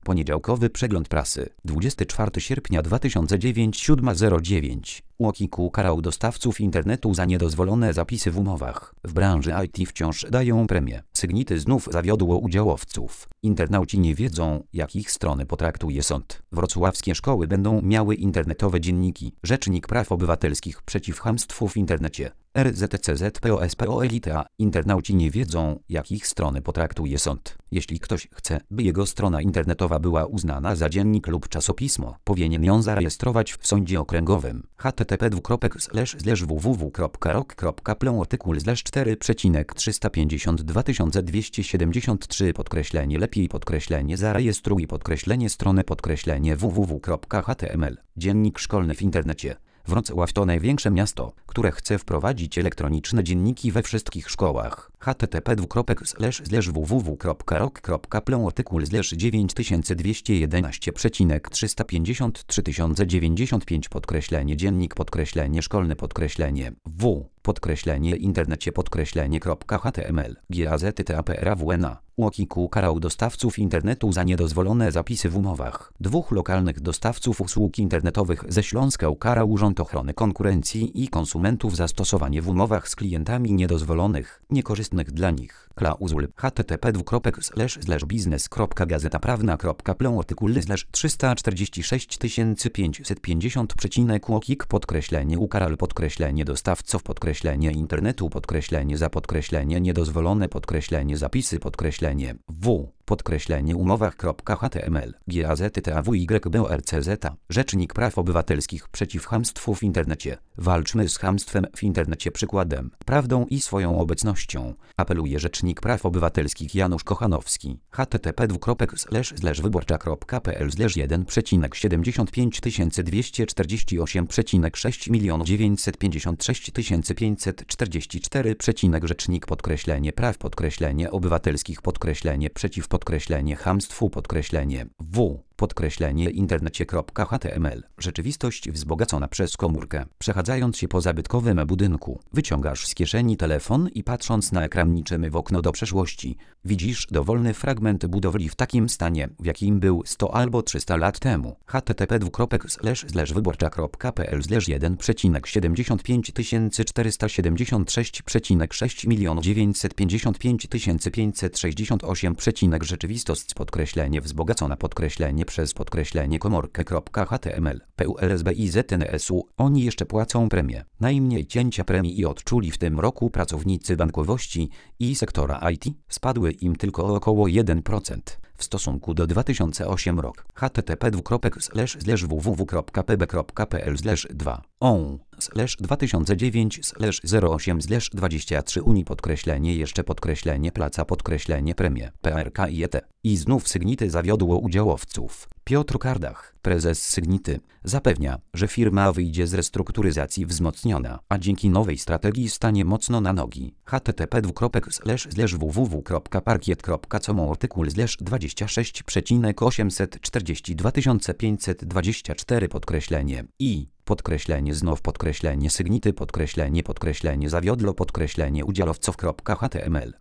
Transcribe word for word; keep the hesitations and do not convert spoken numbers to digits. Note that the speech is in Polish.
Poniedziałkowy przegląd prasy. dwudziestego czwartego sierpnia dwa tysiące dziewiątego, siódma zero dziewięć. UOKiK ukarał dostawców internetu za niedozwolone zapisy w umowach. W branży I T wciąż dają premię. Sygnity znów zawiodło udziałowców. Internauci nie wiedzą, jak ich strony potraktuje sąd. Wrocławskie szkoły będą miały internetowe dzienniki. Rzecznik Praw Obywatelskich przeciw chamstwu w internecie. R Z C Z P O S P O Elita. Internauci nie wiedzą, jak ich strony potraktuje sąd. Jeśli ktoś chce, by jego strona internetowa była uznana za dziennik lub czasopismo, powinien ją zarejestrować w sądzie okręgowym. H T T P dwukropek slash slash w w w kropka rok kropka plon artykuł slash cztery przecinek trzysta pięćdziesiąt dwa tysiące dwieście siedemdziesiąt trzy podkreślenie lepiej podkreślenie zarejestruj podkreślenie stronę podkreślenie w w w kropka h t m l. Dziennik szkolny w internecie. Wrocław to największe miasto, które chce wprowadzić elektroniczne dzienniki we wszystkich szkołach. H T T P dwukropek slash slash w w w kropka rok kropka plon artykuł slash dziewięć tysięcy dwieście jedenaście przecinek trzysta pięćdziesiąt trzy tysiące dziewięćdziesiąt pięć podkreślenie dziennik podkreślenie szkolny podkreślenie w podkreślenie internecie podkreślenie .html gazety.tap.rawna. UOKiK ukarał dostawców internetu za niedozwolone zapisy w umowach. Dwóch lokalnych dostawców usług internetowych ze Śląska ukarał Urząd Ochrony Konkurencji i Konsumentów za stosowanie w umowach z klientami niedozwolonych, niekorzystnych dla nich klauzul. H T T P dwukropek slash slash biznes kropka gazeta prawna kropka plon artykuł slash trzysta czterdzieści sześć tysięcy pięćset pięćdziesiąt przecinek UOKiK podkreślenie ukarał podkreślenie dostawców podkreślenie internetu podkreślenie za podkreślenie niedozwolone podkreślenie zapisy podkreślenie w podkreślenie umowach.html gazety T A W Y B O R C Z. Rzecznik Praw Obywatelskich przeciw chamstwu w internecie. Walczmy z chamstwem w internecie przykładem, prawdą i swoją obecnością, apeluje Rzecznik Praw Obywatelskich Janusz Kochanowski. H T T P dwukropek slash slash wyborcza kropka p l slash jeden przecinek siedemdziesiąt pięć tysięcy dwieście czterdzieści osiem przecinek sześć milionów dziewięćset pięćdziesiąt sześć tysięcy pięćset czterdzieści cztery przecinek rzecznik podkreślenie praw podkreślenie obywatelskich podkreślenie przeciw podkreślenie chamstwu podkreślenie w podkreślenie internecie.html. Rzeczywistość wzbogacona przez komórkę. Przechadzając się po zabytkowym budynku, wyciągasz z kieszeni telefon i patrząc na ekran niczym w okno do przeszłości, widzisz dowolny fragment budowli w takim stanie, w jakim był sto albo trzysta lat temu. H T T P dwukropek slash slash wyborcza kropka p l slash jeden przecinek siedemdziesiąt pięć tysięcy czterysta siedemdziesiąt sześć przecinek sześć milionów dziewięćset pięćdziesiąt pięć tysięcy pięćset sześćdziesiąt osiem przecinek rzeczywistość podkreślenie wzbogacona podkreślenie przez podkreślenie komórkę.html. P U L S B I Z N S U. Oni jeszcze płacą premię. Najmniej cięcia premii i odczuli w tym roku pracownicy bankowości i sektora I T. Spadły im tylko o około jeden procent w stosunku do dwa tysiące ósmego rok. H T T P dwukropek slash slash w w w kropka p b kropka p l slash dwa on slash dwa tysiące dziewięć slash zero osiem slash dwadzieścia trzy Unii podkreślenie jeszcze podkreślenie placa podkreślenie premie P R K I E T. I znów Sygnity zawiodło udziałowców. Piotr Kardach, prezes Sygnity, zapewnia, że firma wyjdzie z restrukturyzacji wzmocniona, a dzięki nowej strategii stanie mocno na nogi. H T T P dwukropek slash slash w w w kropka parkiet kropka com artykuł slash dwadzieścia sześć przecinek osiemset czterdzieści dwa tysiące pięćset dwadzieścia cztery podkreślenie i podkreślenie znów podkreślenie Sygnity podkreślenie podkreślenie zawiodło podkreślenie udziałowców.html.